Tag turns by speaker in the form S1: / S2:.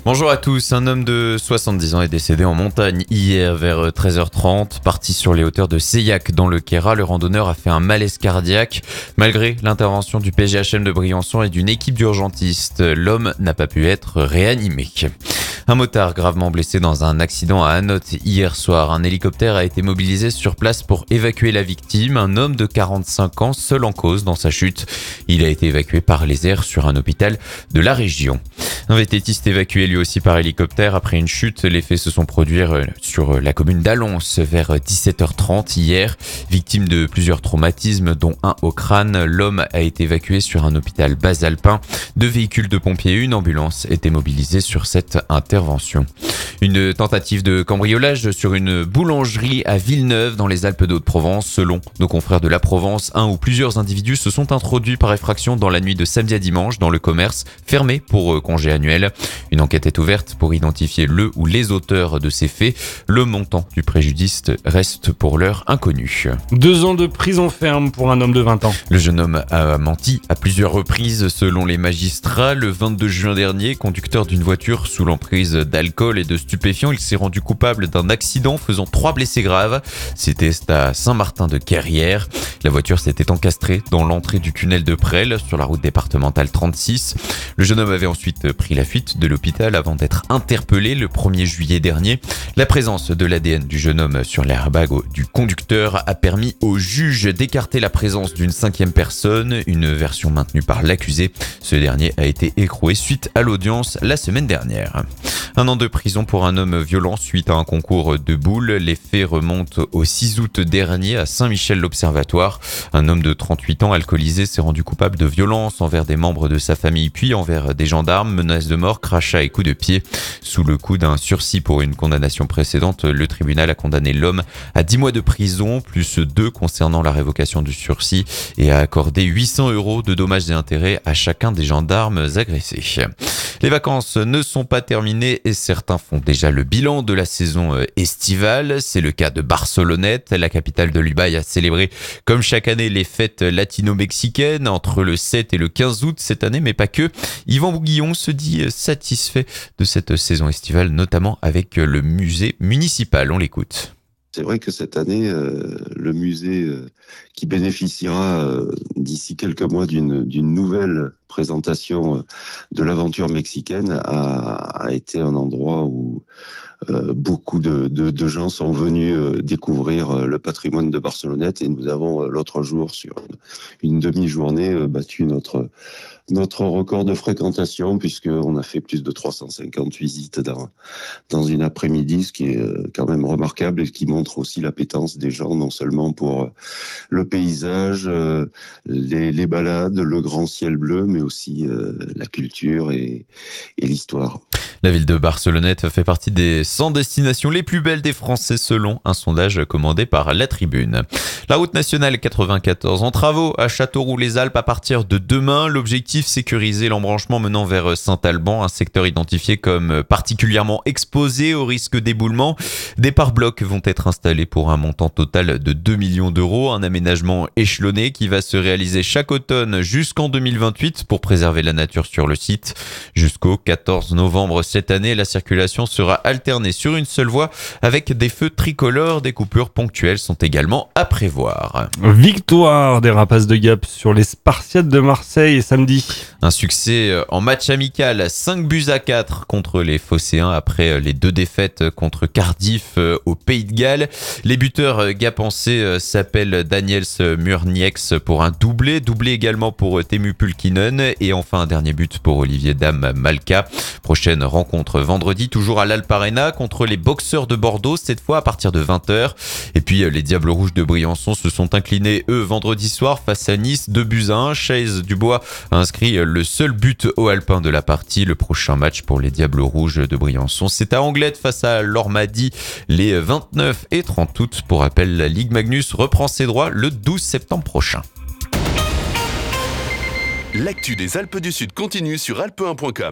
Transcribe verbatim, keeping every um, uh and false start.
S1: Bonjour à tous, un homme de soixante-dix ans est décédé en montagne hier vers treize heures trente. Parti sur les hauteurs de Seillac dans le Queyras, le randonneur a fait un malaise cardiaque. Malgré l'intervention du P G H M de Briançon et d'une équipe d'urgentistes, l'homme n'a pas pu être réanimé. Un motard gravement blessé dans un accident à Anote hier soir. Un hélicoptère a été mobilisé sur place pour évacuer la victime, un homme de quarante-cinq ans seul en cause dans sa chute. Il a été évacué par les airs sur un hôpital de la région. Un vététiste évacué lui aussi par hélicoptère après une chute. Les faits se sont produits sur la commune d'Allons vers dix-sept heures trente hier. Victime de plusieurs traumatismes dont un au crâne, l'homme a été évacué sur un hôpital basalpin. Deux véhicules de pompiers et une ambulance étaient mobilisés sur cette intervention. Une tentative de cambriolage sur une boulangerie à Villeneuve dans les Alpes d'Haute-Provence. Selon nos confrères de la Provence, un ou plusieurs individus se sont introduits par effraction dans la nuit de samedi à dimanche dans le commerce fermé pour congé annuel. Une enquête est ouverte pour identifier le ou les auteurs de ces faits. Le montant du préjudice reste pour l'heure inconnu.
S2: Deux ans de prison ferme pour un homme de vingt ans.
S1: Le jeune homme a menti à plusieurs reprises selon les magistrats. Le vingt-deux juin dernier, conducteur d'une voiture sous l'emprise d'alcool et de stupéfiants, il s'est rendu coupable d'un accident faisant trois blessés graves. C'était à Saint-Martin-de-Carrière. La voiture s'était encastrée dans l'entrée du tunnel de Presles sur la route départementale trente-six. Le jeune homme avait ensuite pris la fuite de l'hôpital avant d'être interpellé le premier juillet dernier. La présence de l'A D N du jeune homme sur l'airbag du conducteur a permis au juge d'écarter la présence d'une cinquième personne, une version maintenue par l'accusé. Ce dernier a été écroué suite à l'audience la semaine dernière. Un an de prison pour un homme violent suite à un concours de boules. Les faits remontent au six août dernier à Saint-Michel-l'Observatoire. Un homme de trente-huit ans alcoolisé s'est rendu coupable de violence envers des membres de sa famille puis envers des gendarmes, menaces de mort, crachats et coups de pied. Sous le coup d'un sursis pour une condamnation précédente, le tribunal a condamné l'homme à dix mois de prison, plus deux concernant la révocation du sursis, et a accordé huit cents euros de dommages et intérêts à chacun des gendarmes agressés. Les vacances ne sont pas terminées et certains font déjà le bilan de la saison estivale. C'est le cas de Barcelonnette. La capitale de l'Ubaï a célébré comme chaque année les fêtes latino-mexicaines entre le sept et le quinze août cette année, mais pas que. Yvan Bouguillon se dit satisfait de cette saison estivale, notamment avec le musée municipal. On l'écoute.
S3: C'est vrai que cette année, euh, le musée euh, qui bénéficiera euh, d'ici quelques mois d'une d'une nouvelle présentation euh, de l'aventure mexicaine a, a été un endroit où euh, beaucoup de, de, de gens sont venus euh, découvrir euh, le patrimoine de Barcelonnette, et nous avons euh, l'autre jour, sur une, une demi-journée, euh, battu notre notre record de fréquentation, puisqu'on a fait plus de trois cent cinquante visites dans, dans une après-midi, ce qui est quand même remarquable et qui montre aussi l'appétence des gens, non seulement pour le paysage, les, les balades, le grand ciel bleu, mais aussi la culture et, et l'histoire.
S1: La ville de Barcelonnette fait partie des cent destinations les plus belles des Français selon un sondage commandé par La Tribune. La route nationale quatre-vingt-quatorze en travaux à Châteauroux-les-Alpes à partir de demain. L'objectif, sécuriser l'embranchement menant vers Saint-Alban, un secteur identifié comme particulièrement exposé au risque d'éboulement. Des pare-blocs vont être installés pour un montant total de deux millions d'euros. Un aménagement échelonné qui va se réaliser chaque automne jusqu'en deux mille vingt-huit pour préserver la nature sur le site. Jusqu'au quatorze novembre cette année, la circulation sera alternée sur une seule voie avec des feux tricolores. Des coupures ponctuelles sont également à prévoir.
S2: Victoire des Rapaces de Gap sur les Spartiates de Marseille samedi.
S1: Un succès en match amical, cinq buts à quatre contre les Phocéens après les deux défaites contre Cardiff au Pays de Galles. Les buteurs gapençais s'appellent Daniels Murnieks pour un doublé, doublé également pour Teemu Pulkkinen et enfin un dernier but pour Olivier Dam Malka. Prochaine rencontre vendredi, toujours à l'Alp Arena contre les Boxers de Bordeaux, cette fois à partir de vingt heures. Et puis les Diables Rouges de Briançon se sont inclinés, eux, vendredi soir face à Nice, deux buts à un. Chase Dubois a inscrit le seul but au Alpin de la partie. Le prochain match pour les Diables Rouges de Briançon, c'est à Anglette face à l'Ormadi les vingt-neuf et trente août. Pour rappel, la Ligue Magnus reprend ses droits le douze septembre prochain.
S4: L'actu des Alpes du Sud continue sur alpe un point com.